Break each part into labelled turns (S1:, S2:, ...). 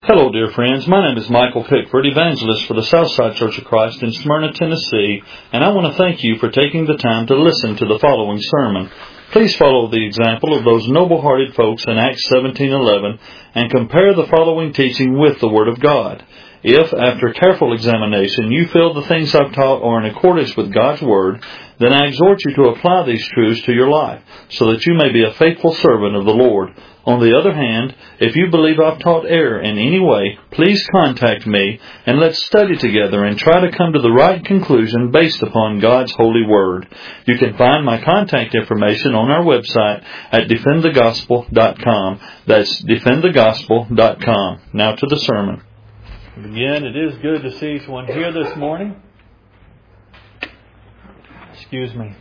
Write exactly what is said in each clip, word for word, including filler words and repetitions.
S1: Hello, dear friends. My name is Michael Pickford, evangelist for the Southside Church of Christ in Smyrna, Tennessee, and I want to thank you for taking the time to listen to the following sermon. Please follow the example of those noble-hearted folks in Acts seventeen eleven and compare the following teaching with the Word of God. If, after careful examination, you feel the things I've taught are in accordance with God's Word, then I exhort you to apply these truths to your life, so that you may be a faithful servant of the Lord. On the other hand, if you believe I've taught error in any way, please contact me, and let's study together and try to come to the right conclusion based upon God's holy Word. You can find my contact information on our website at defend the gospel dot com. That's defend the gospel dot com. Now to the sermon. Again, it is good to see someone here this morning. Excuse me.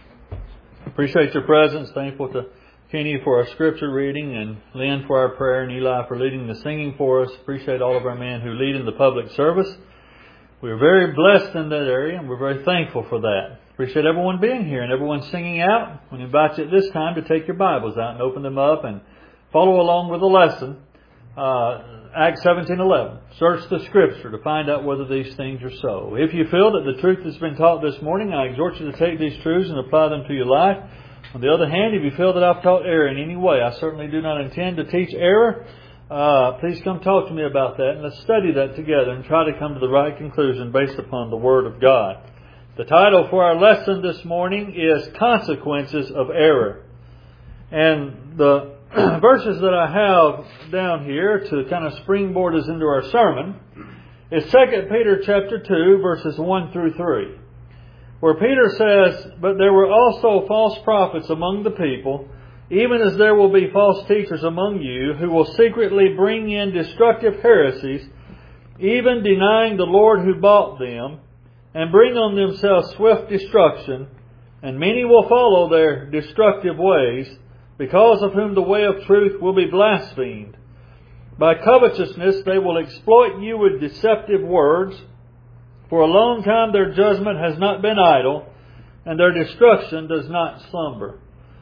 S1: Appreciate your presence. Thankful to Kenny for our scripture reading, and Lynn for our prayer, and Eli for leading the singing for us. Appreciate all of our men who lead in the public service. We're very blessed in that area, and we're very thankful for that. Appreciate everyone being here and everyone singing out. We invite you at this time to take your Bibles out and open them up and follow along with the lesson. Uh, Acts seventeen eleven. Search the Scripture to find out whether these things are so. If you feel that the truth has been taught this morning, I exhort you to take these truths and apply them to your life. On the other hand, if you feel that I've taught error in any way, I certainly do not intend to teach error. Uh, please come talk to me about that, and let's study that together and try to come to the right conclusion based upon the Word of God. The title for our lesson this morning is Consequences of Error. And the verses that I have down here to kind of springboard us into our sermon is Second Peter chapter two, verses one through three. Where Peter says, "But there were also false prophets among the people, even as there will be false teachers among you, who will secretly bring in destructive heresies, even denying the Lord who bought them, and bring on themselves swift destruction. And many will follow their destructive ways, because of whom the way of truth will be blasphemed. By covetousness they will exploit you with deceptive words. For a long time their judgment has not been idle, and their destruction does not slumber."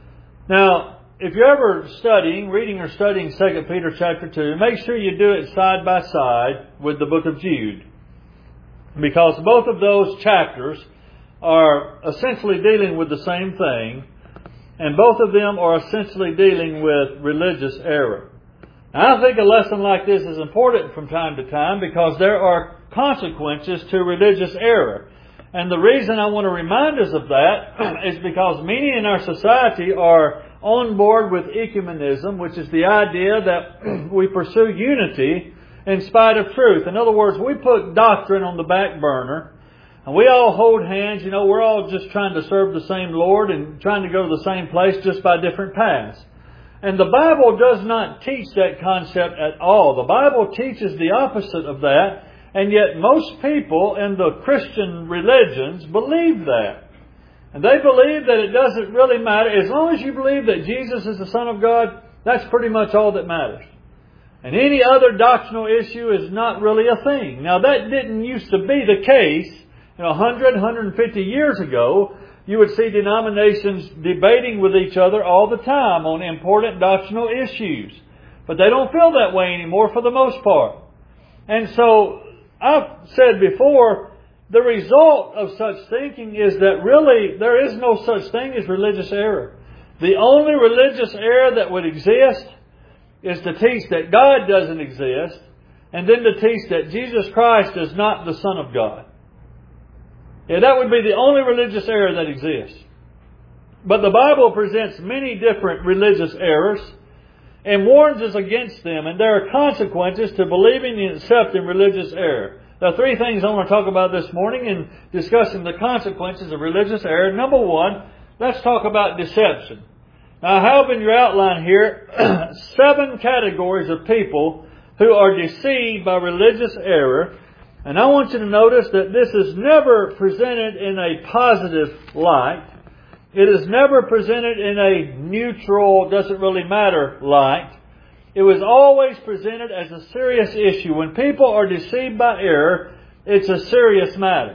S1: Now, if you're ever studying, reading or studying Second Peter chapter two, make sure you do it side by side with the book of Jude. Because both of those chapters are essentially dealing with the same thing, and both of them are essentially dealing with religious error. Now, I think a lesson like this is important from time to time because there are consequences to religious error. And the reason I want to remind us of that is because many in our society are on board with ecumenism, which is the idea that we pursue unity in spite of truth. In other words, we put doctrine on the back burner, and we all hold hands. You know, we're all just trying to serve the same Lord and trying to go to the same place just by different paths. And the Bible does not teach that concept at all. The Bible teaches the opposite of that. And yet most people in the Christian religions believe that. And they believe that it doesn't really matter. As long as you believe that Jesus is the Son of God, that's pretty much all that matters. And any other doctrinal issue is not really a thing. Now, that didn't used to be the case. You know, one hundred, one hundred fifty years ago, you would see denominations debating with each other all the time on important doctrinal issues. But they don't feel that way anymore for the most part. And so, I've said before, the result of such thinking is that really there is no such thing as religious error. The only religious error that would exist is to teach that God doesn't exist, and then to teach that Jesus Christ is not the Son of God. Yeah, that would be the only religious error that exists. But the Bible presents many different religious errors and warns us against them. And there are consequences to believing and accepting religious error. There are three things I want to talk about this morning in discussing the consequences of religious error. Number one, let's talk about deception. Now, I have in your outline here seven categories of people who are deceived by religious error. And I want you to notice that this is never presented in a positive light. It is never presented in a neutral, doesn't really matter light. It was always presented as a serious issue. When people are deceived by error, it's a serious matter.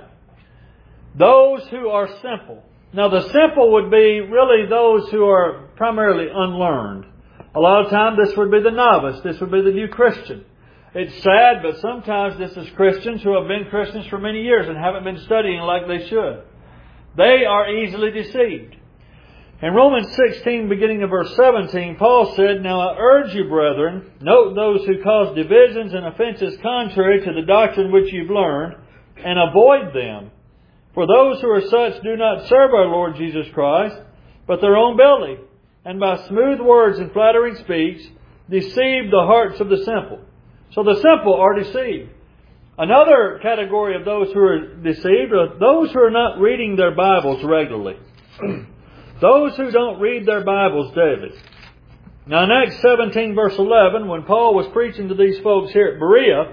S1: Those who are simple. Now, the simple would be really those who are primarily unlearned. A lot of times this would be the novice. This would be the new Christian. It's sad, but sometimes this is Christians who have been Christians for many years and haven't been studying like they should. They are easily deceived. In Romans sixteen, beginning of verse seventeen, Paul said, "Now I urge you, brethren, note those who cause divisions and offenses contrary to the doctrine which you've learned, and avoid them. For those who are such do not serve our Lord Jesus Christ, but their own belly, and by smooth words and flattering speech deceive the hearts of the simple." So the simple are deceived. Another category of those who are deceived are those who are not reading their Bibles regularly. Those who don't read their Bibles daily. Now in Acts seventeen verse eleven, when Paul was preaching to these folks here at Berea,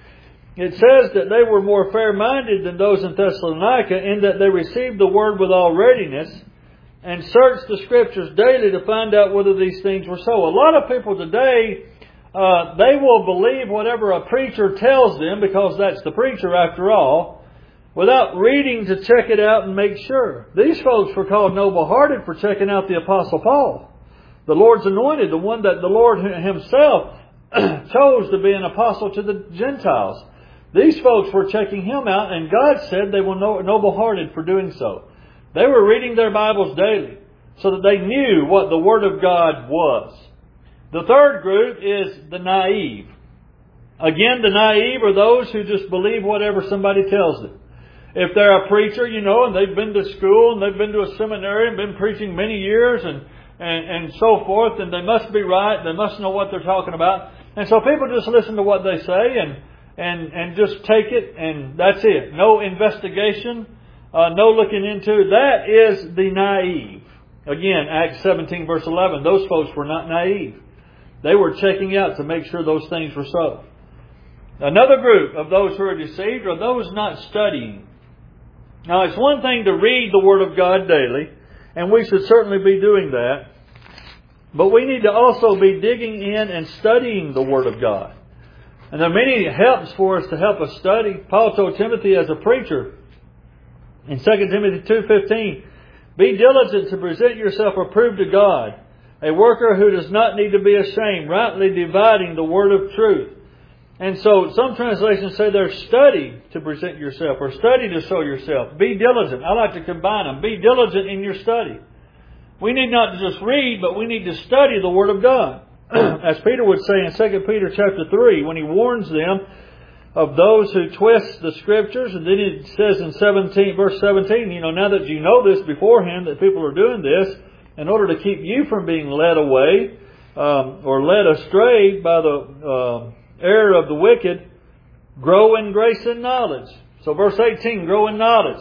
S1: it says that they were more fair-minded than those in Thessalonica in that they received the Word with all readiness and searched the Scriptures daily to find out whether these things were so. A lot of people today, uh, they will believe whatever a preacher tells them because that's the preacher after all, without reading to check it out and make sure. These folks were called noble-hearted for checking out the Apostle Paul, the Lord's anointed, the one that the Lord Himself chose to be an apostle to the Gentiles. These folks were checking him out, and God said they were noble-hearted for doing so. They were reading their Bibles daily so that they knew what the Word of God was. The third group is the naive. Again, the naive are those who just believe whatever somebody tells them. If they're a preacher, you know, and they've been to school and they've been to a seminary and been preaching many years and, and, and so forth, and they must be right, they must know what they're talking about. And so people just listen to what they say and, and, and just take it, and that's it. No investigation, uh, no looking into it. That is the naive. Again, Acts seventeen verse eleven, those folks were not naive. They were checking out to make sure those things were so. Another group of those who are deceived are those not studying. Now, it's one thing to read the Word of God daily, and we should certainly be doing that. But we need to also be digging in and studying the Word of God. And there are many helps for us to help us study. Paul told Timothy as a preacher in Second Timothy two fifteen, "Be diligent to present yourself approved to God, a worker who does not need to be ashamed, rightly dividing the word of truth." And so some translations say there's study to present yourself or study to show yourself. Be diligent. I like to combine them. Be diligent in your study. We need not to just read, but we need to study the Word of God. As Peter would say in Second Peter chapter three, when he warns them of those who twist the Scriptures, and then it says in seventeen, verse seventeen, you know, now that you know this beforehand, that people are doing this, in order to keep you from being led away um, or led astray by the uh, error of the wicked, grow in grace and knowledge. So verse eighteen, grow in knowledge.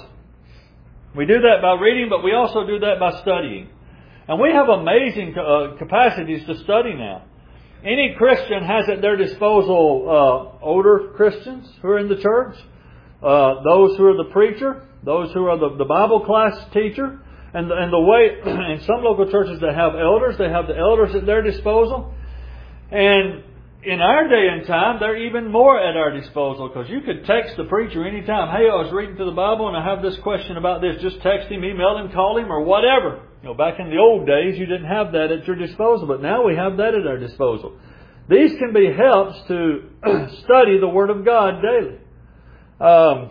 S1: We do that by reading, but we also do that by studying. And we have amazing uh, capacities to study now. Any Christian has at their disposal uh, older Christians who are in the church, uh, those who are the preacher, those who are the, the Bible class teacher, and the, and the way in some local churches they have elders, they have the elders at their disposal. And in our day and time, they're even more at our disposal, because you could text the preacher anytime. Hey, I was reading through the Bible and I have this question about this. Just text him, email him, call him, or whatever. You know, back in the old days, you didn't have that at your disposal, but now we have that at our disposal. These can be helps to study the Word of God daily. Um,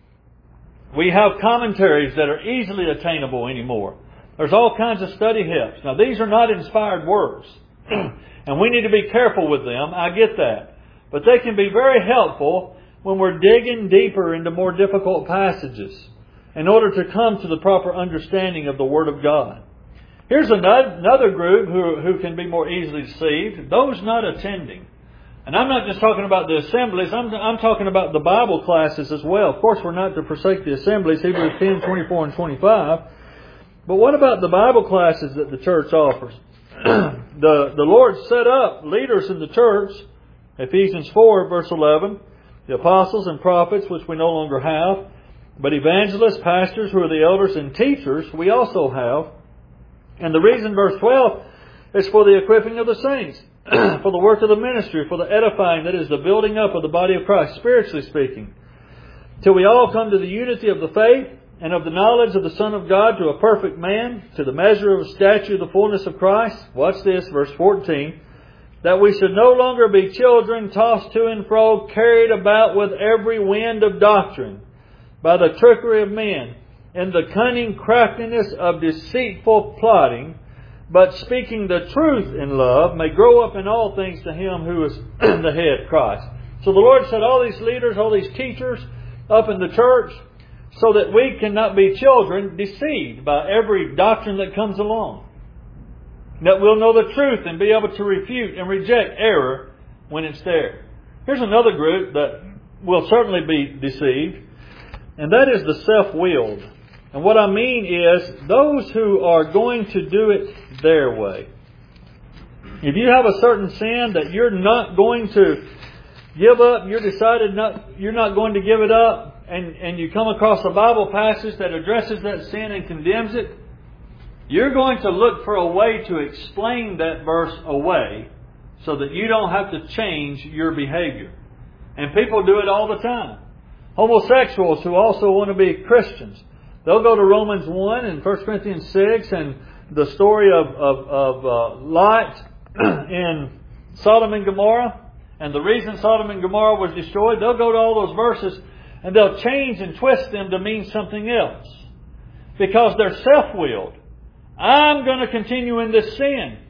S1: we have commentaries that are easily attainable anymore. There's all kinds of study helps. Now, these are not inspired words. And we need to be careful with them. I get that. But they can be very helpful when we're digging deeper into more difficult passages in order to come to the proper understanding of the Word of God. Here's another group who, who can be more easily deceived. Those not attending. And I'm not just talking about the assemblies. I'm, I'm talking about the Bible classes as well. Of course, we're not to forsake the assemblies, Hebrews ten, twenty-four and twenty-five. But what about the Bible classes that the church offers? the, the Lord set up leaders in the church, Ephesians four, verse eleven, the apostles and prophets, which we no longer have, but evangelists, pastors, who are the elders, and teachers, we also have. And the reason, verse twelve, is for the equipping of the saints, for the work of the ministry, for the edifying, that is, the building up of the body of Christ, spiritually speaking, till we all come to the unity of the faith and of the knowledge of the Son of God, to a perfect man, to the measure of the stature of the fullness of Christ. Watch this, verse fourteen. that we should no longer be children tossed to and fro, carried about with every wind of doctrine, by the trickery of men, in the cunning craftiness of deceitful plotting, but speaking the truth in love, may grow up in all things to Him who is the head, Christ. So the Lord set all these leaders, all these teachers up in the church, so that we cannot be children deceived by every doctrine that comes along. That we'll know the truth and be able to refute and reject error when it's there. Here's another group that will certainly be deceived, and that is the self-willed. And what I mean is those who are going to do it their way. If you have a certain sin that you're not going to give up, you're decided not, you're not going to give it up, and, and you come across a Bible passage that addresses that sin and condemns it, you're going to look for a way to explain that verse away so that you don't have to change your behavior. And people do it all the time. Homosexuals who also want to be Christians, they'll go to Romans one and First Corinthians six and the story of, of, of uh, Lot in Sodom and Gomorrah, and the reason Sodom and Gomorrah was destroyed. They'll go to all those verses and they'll change and twist them to mean something else because they're self-willed. I'm going to continue in this sin.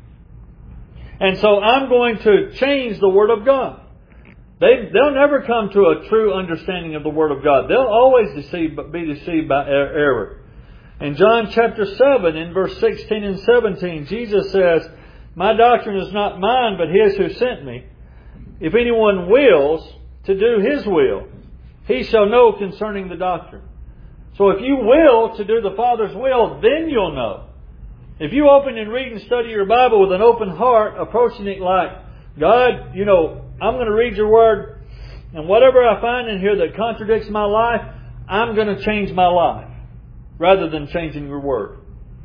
S1: And so I'm going to change the Word of God. They, they'll never come to a true understanding of the Word of God. They'll always deceive, be deceived by error. In John chapter seven, in verse sixteen and seventeen, Jesus says, "My doctrine is not mine, but His who sent me. If anyone wills to do His will, he shall know concerning the doctrine." So if you will to do the Father's will, then you'll know. If you open and read and study your Bible with an open heart, approaching it like, God, you know, I'm going to read your Word, and whatever I find in here that contradicts my life, I'm going to change my life, rather than changing your Word.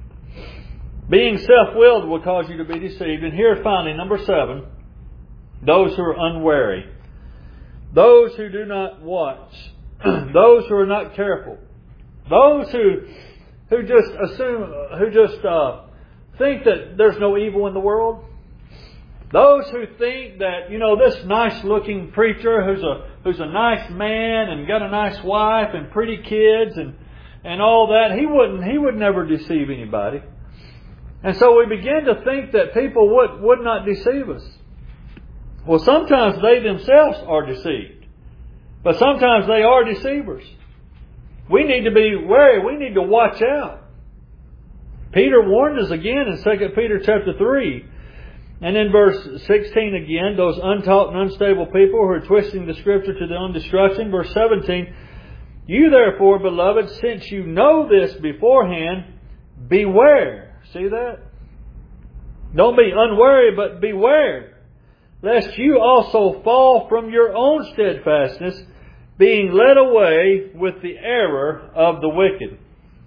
S1: Being self-willed will cause you to be deceived. And here finally, number seven, those who are unwary. Those who do not watch. Those who are not careful. Those who who just assume, who just uh, think that there's no evil in the world. Those who think that, you know, this nice-looking preacher who's a who's a nice man and got a nice wife and pretty kids and and all that, he wouldn't he would never deceive anybody. And so we begin to think that people would would not deceive us. Well, sometimes they themselves are deceived, but sometimes they are deceivers. We need to be wary. We need to watch out. Peter warned us again in Second Peter chapter three. And in verse sixteen again, those untaught and unstable people who are twisting the Scripture to their own destruction. Verse seventeen, "You therefore, beloved, since you know this beforehand, beware." See that? Don't be unwary, but beware, lest you also fall from your own steadfastness, being led away with the error of the wicked.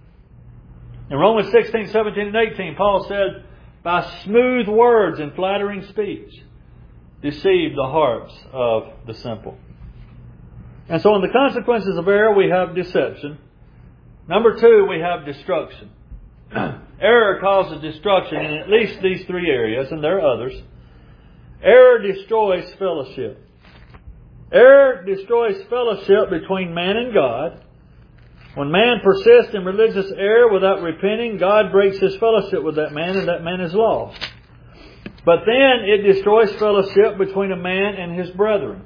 S1: In Romans sixteen, seventeen, and eighteen, Paul said, "By smooth words and flattering speech, deceive the hearts of the simple." And so in the consequences of error, we have deception. Number two, we have destruction. Error causes destruction in at least these three areas, and there are others. Error destroys fellowship. Error destroys fellowship between man and God. When man persists in religious error without repenting, God breaks His fellowship with that man, and that man is lost. But then it destroys fellowship between a man and his brethren.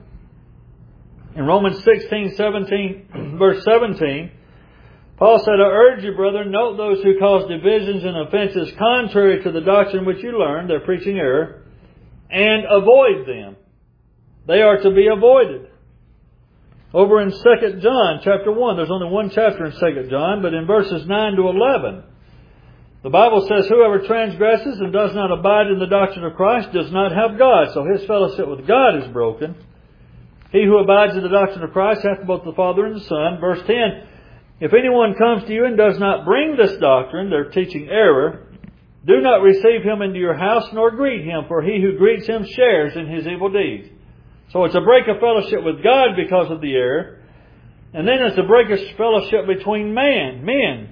S1: In Romans sixteen, seventeen, verse seventeen, Paul said, "I urge you, brethren, note those who cause divisions and offenses contrary to the doctrine which you learned," they're preaching error, "and avoid them." They are to be avoided. Over in Second John chapter one, there's only one chapter in Second John, but in verses nine to eleven, the Bible says, "Whoever transgresses and does not abide in the doctrine of Christ does not have God, so his fellowship with God is broken. He who abides in the doctrine of Christ hath both the Father and the Son." Verse ten, "If anyone comes to you and does not bring this doctrine," they're teaching error, "do not receive him into your house nor greet him, for he who greets him shares in his evil deeds." So it's a break of fellowship with God because of the error. And then it's a break of fellowship between man, men,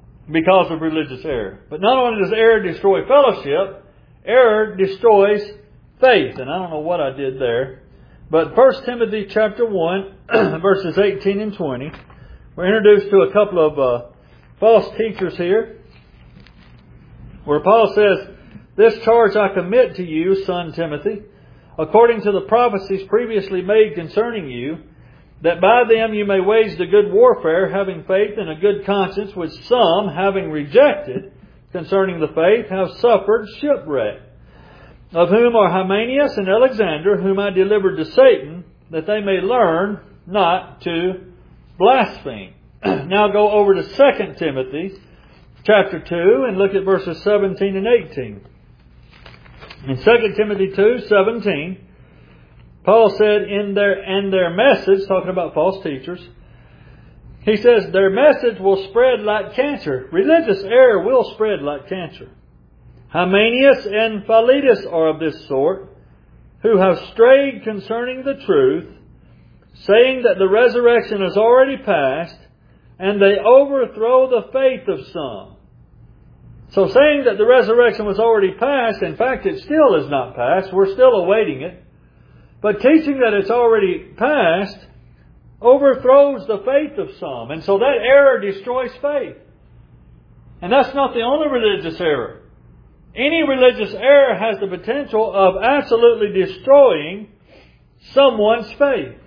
S1: because of religious error. But not only does error destroy fellowship, error destroys faith. And I don't know what I did there. But First Timothy chapter one, verses eighteen and twenty, we're introduced to a couple of uh, false teachers here, where Paul says, "This charge I commit to you, son Timothy, according to the prophecies previously made concerning you, that by them you may wage the good warfare, having faith and a good conscience, which some, having rejected concerning the faith, have suffered shipwreck. Of whom are Hymenaeus and Alexander, whom I delivered to Satan, that they may learn not to blaspheme." Now go over to Second Timothy chapter two and look at verses seventeen and eighteen. In Second Timothy two, seventeen, Paul said in their, and their message, talking about false teachers, he says, "Their message will spread like cancer." Religious error will spread like cancer. "Hymenaeus and Philetus are of this sort, who have strayed concerning the truth, saying that the resurrection has already passed, and they overthrow the faith of some." So saying that the resurrection was already passed, in fact it still is not passed, we're still awaiting it, but teaching that it's already passed overthrows the faith of some. And so that error destroys faith. And that's not the only religious error. Any religious error has the potential of absolutely destroying someone's faith.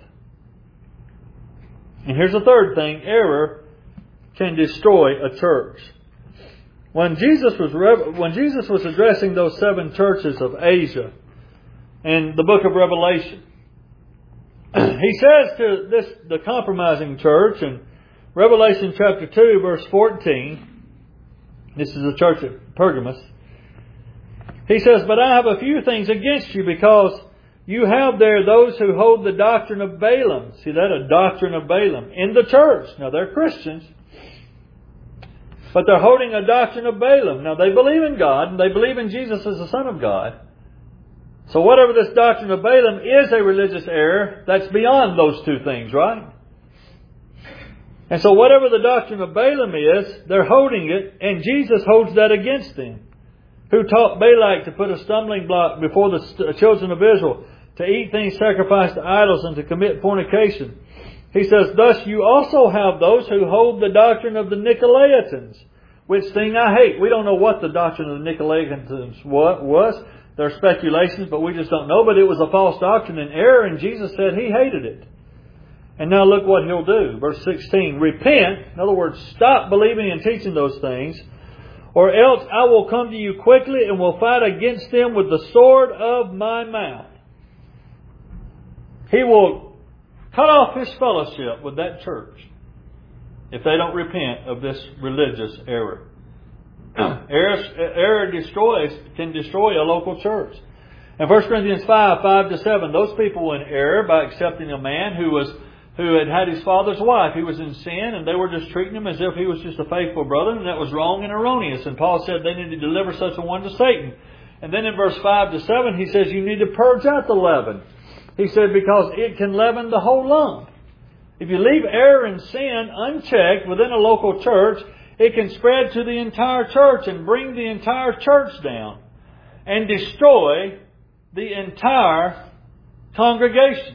S1: And here's the third thing. Error can destroy a church. When Jesus was when Jesus was addressing those seven churches of Asia in the book of Revelation, he says to this the compromising church in Revelation chapter two, verse fourteen, this is the church at Pergamos, he says, "But I have a few things against you, because you have there those who hold the doctrine of Balaam." See that? A doctrine of Balaam in the church. Now they're Christians, but they're holding a doctrine of Balaam. Now they believe in God, and they believe in Jesus as the Son of God. So whatever this doctrine of Balaam is a religious error, that's beyond those two things, right? And so whatever the doctrine of Balaam is, they're holding it, and Jesus holds that against them. Who taught Balak to put a stumbling block before the children of Israel, to eat things sacrificed to idols, and to commit fornication. He says, "Thus you also have those who hold the doctrine of the Nicolaitans, which thing I hate." We don't know what the doctrine of the Nicolaitans was. There are speculations, but we just don't know. But it was a false doctrine and error, and Jesus said He hated it. And now look what He'll do. Verse sixteen, "Repent," in other words, stop believing and teaching those things, "or else I will come to you quickly and will fight against them with the sword of my mouth." He will cut off His fellowship with that church if they don't repent of this religious error. error, error destroys, can destroy a local church. In First Corinthians five, five to seven, those people were in error by accepting a man who was who had had his father's wife. He was in sin, and they were just treating him as if he was just a faithful brother, and that was wrong and erroneous. And Paul said they need to deliver such a one to Satan. And then in verse five to seven, he says you need to purge out the leaven. He said because it can leaven the whole lump. If you leave error and sin unchecked within a local church, it can spread to the entire church and bring the entire church down and destroy the entire congregation.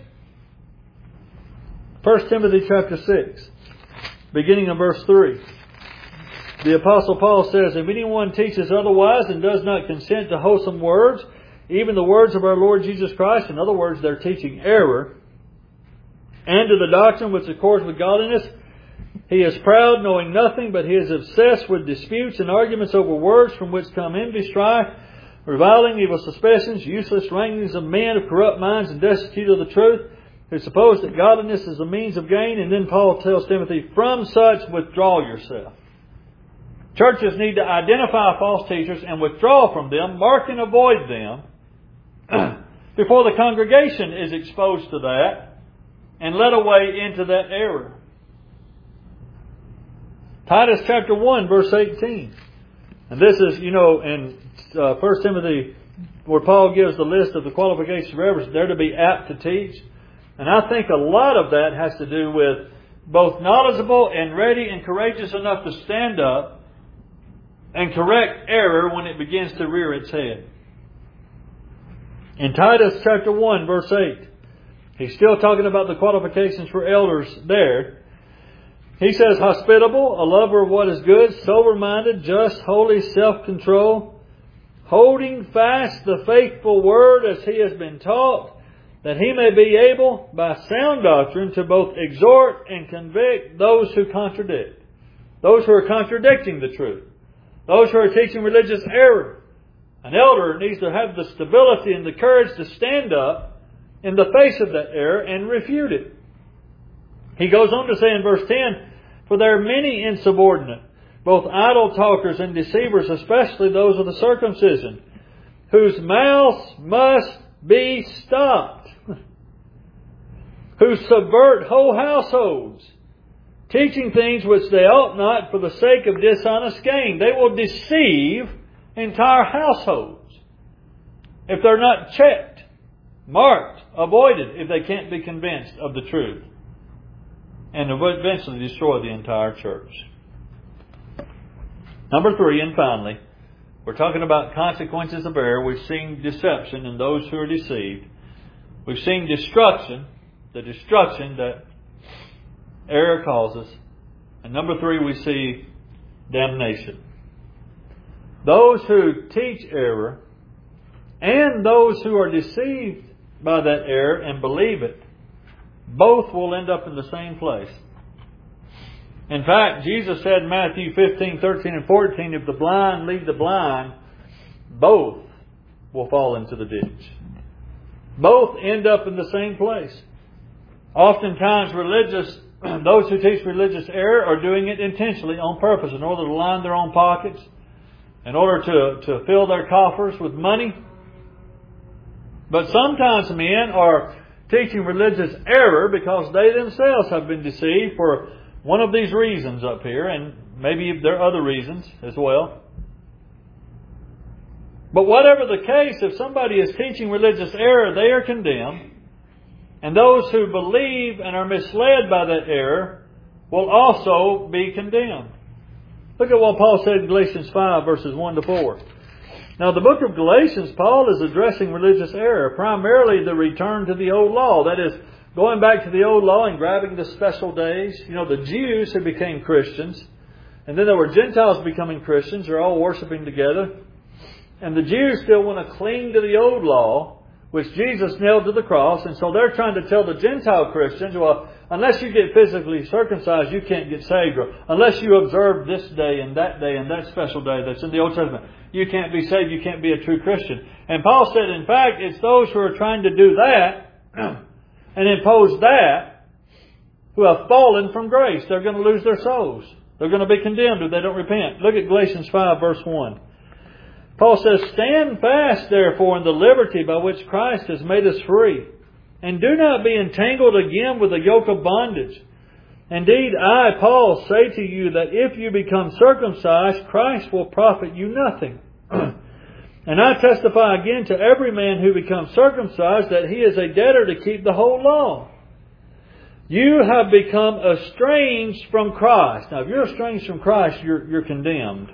S1: First Timothy chapter six, beginning in verse three. The Apostle Paul says, "If anyone teaches otherwise and does not consent to wholesome words, even the words of our Lord Jesus Christ," in other words, they're teaching error, "and to the doctrine which accords with godliness, he is proud, knowing nothing, but he is obsessed with disputes and arguments over words, from which come envy, strife, reviling, evil suspicions, useless wranglings of men of corrupt minds and destitute of the truth, who suppose that godliness is a means of gain." And then Paul tells Timothy, "From such withdraw yourself." Churches need to identify false teachers and withdraw from them, mark and avoid them, before the congregation is exposed to that and led away into that error. Titus chapter one, verse eighteen. And this is, you know, in uh, First Timothy, where Paul gives the list of the qualifications for elders, they're to be apt to teach. And I think a lot of that has to do with both knowledgeable and ready and courageous enough to stand up and correct error when it begins to rear its head. In Titus chapter one, verse eight, he's still talking about the qualifications for elders there. He says, hospitable, a lover of what is good, sober-minded, just, holy, self-control, holding fast the faithful word as he has been taught, that he may be able, by sound doctrine, to both exhort and convict those who contradict. Those who are contradicting the truth. Those who are teaching religious error. An elder needs to have the stability and the courage to stand up in the face of that error and refute it. He goes on to say in verse ten, for there are many insubordinate, both idle talkers and deceivers, especially those of the circumcision, whose mouths must be stopped, who subvert whole households, teaching things which they ought not for the sake of dishonest gain. They will deceive entire households if they're not checked, marked, avoided, if they can't be convinced of the truth, and will eventually destroy the entire church. Number three, and finally, we're talking about consequences of error. We've seen deception in those who are deceived. We've seen destruction, the destruction that error causes. And number three, we see damnation. Those who teach error and those who are deceived by that error and believe it, both will end up in the same place. In fact, Jesus said in Matthew fifteen, thirteen, and fourteen, if the blind lead the blind, both will fall into the ditch. Both end up in the same place. Oftentimes, religious, those who teach religious error are doing it intentionally, on purpose, in order to line their own pockets, in order to, to fill their coffers with money. But sometimes men are teaching religious error because they themselves have been deceived for one of these reasons up here, and maybe there are other reasons as well. But whatever the case, if somebody is teaching religious error, they are condemned. And those who believe and are misled by that error will also be condemned. Look at what Paul said in Galatians five, verses one to four. Now, the book of Galatians, Paul is addressing religious error, primarily the return to the old law. That is, going back to the old law and grabbing the special days. You know, the Jews who became Christians, and then there were Gentiles becoming Christians. They're all worshiping together. And the Jews still want to cling to the old law, which Jesus nailed to the cross. And so they're trying to tell the Gentile Christians, well, unless you get physically circumcised, you can't get saved. Or unless you observe this day and that day and that special day that's in the Old Testament, you can't be saved. You can't be a true Christian. And Paul said, in fact, it's those who are trying to do that and impose that who have fallen from grace. They're going to lose their souls. They're going to be condemned if they don't repent. Look at Galatians five, verse one. Paul says, stand fast, therefore, in the liberty by which Christ has made us free. And do not be entangled again with the yoke of bondage. Indeed, I, Paul, say to you that if you become circumcised, Christ will profit you nothing. And I testify again to every man who becomes circumcised that he is a debtor to keep the whole law. You have become estranged from Christ. Now, if you're estranged from Christ, you're, you're condemned.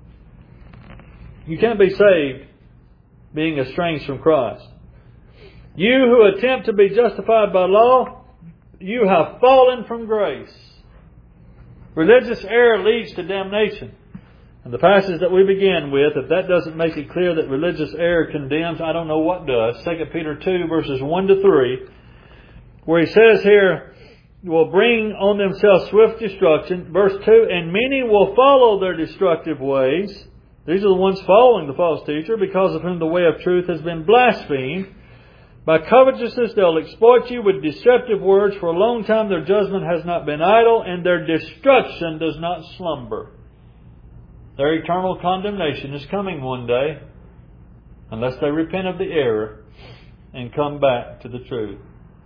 S1: You can't be saved being estranged from Christ. You who attempt to be justified by law, you have fallen from grace. Religious error leads to damnation. And the passage that we begin with, if that doesn't make it clear that religious error condemns, I don't know what does. Second Peter two, verses one to three, where he says here, will bring on themselves swift destruction. Verse two, and many will follow their destructive ways. These are the ones following the false teacher, because of whom the way of truth has been blasphemed. By covetousness they'll exploit you with deceptive words. For a long time their judgment has not been idle, and their destruction does not slumber. Their eternal condemnation is coming one day, unless they repent of the error and come back to the truth.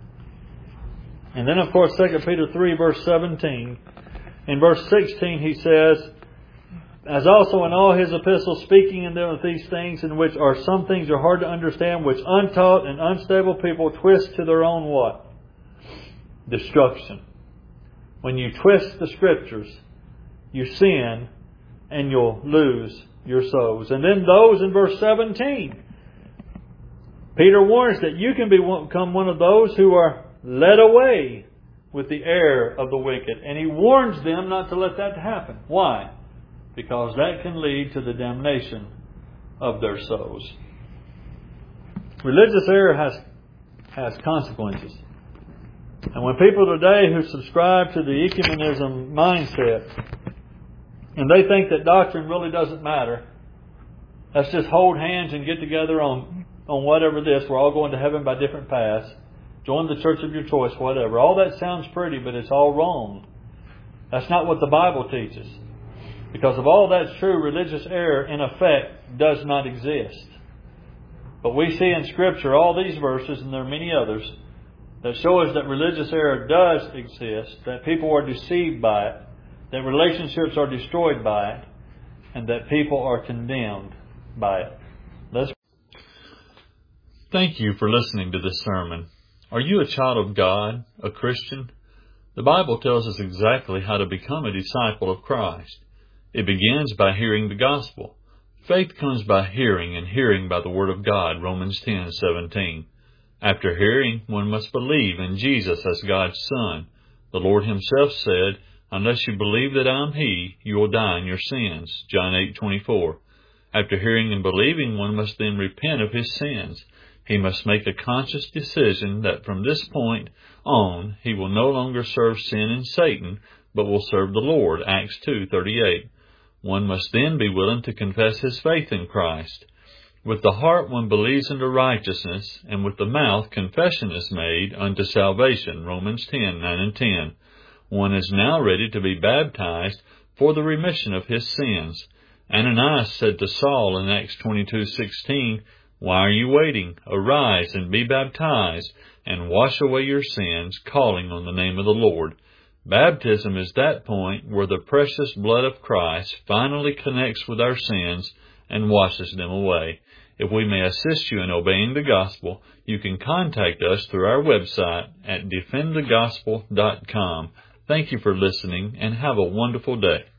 S1: And then, of course, Second Peter three, verse seventeen. In verse sixteen he says, as also in all his epistles, speaking in them of these things, in which are some things are hard to understand, which untaught and unstable people twist to their own what? Destruction. When you twist the Scriptures, you sin and you'll lose your souls. And then those in verse seventeen Peter warns that you can become one of those who are led away with the error of the wicked. And he warns them not to let that happen. Why? Because that can lead to the damnation of their souls. Religious error has, has consequences. And when people today who subscribe to the ecumenism mindset, and they think that doctrine really doesn't matter, let's just hold hands and get together on, on whatever this, we're all going to heaven by different paths, join the church of your choice, whatever. All that sounds pretty, but it's all wrong. That's not what the Bible teaches. Because if all that's true, religious error in effect does not exist. But we see in Scripture all these verses, and there are many others, that show us that religious error does exist, that people are deceived by it, that relationships are destroyed by it, and that people are condemned by it. Let's Thank you for listening to this sermon. Are you a child of God, a Christian? The Bible tells us exactly how to become a disciple of Christ. It begins by hearing the gospel. Faith comes by hearing, and hearing by the Word of God, Romans ten seventeen. After hearing, one must believe in Jesus as God's Son. The Lord Himself said, "Unless you believe that I am He, you will die in your sins," John eight twenty-four. After hearing and believing, one must then repent of his sins. He must make a conscious decision that from this point on, he will no longer serve sin and Satan, but will serve the Lord, Acts two thirty-eight. One must then be willing to confess his faith in Christ. With the heart one believes unto righteousness, and with the mouth confession is made unto salvation, Romans ten nine and ten. One is now ready to be baptized for the remission of his sins. Ananias said to Saul in Acts twenty-two sixteen, "Why are you waiting? Arise and be baptized, and wash away your sins, calling on the name of the Lord." Baptism is that point where the precious blood of Christ finally connects with our sins and washes them away. If we may assist you in obeying the gospel, you can contact us through our website at defend the gospel dot com. Thank you for listening, and have a wonderful day.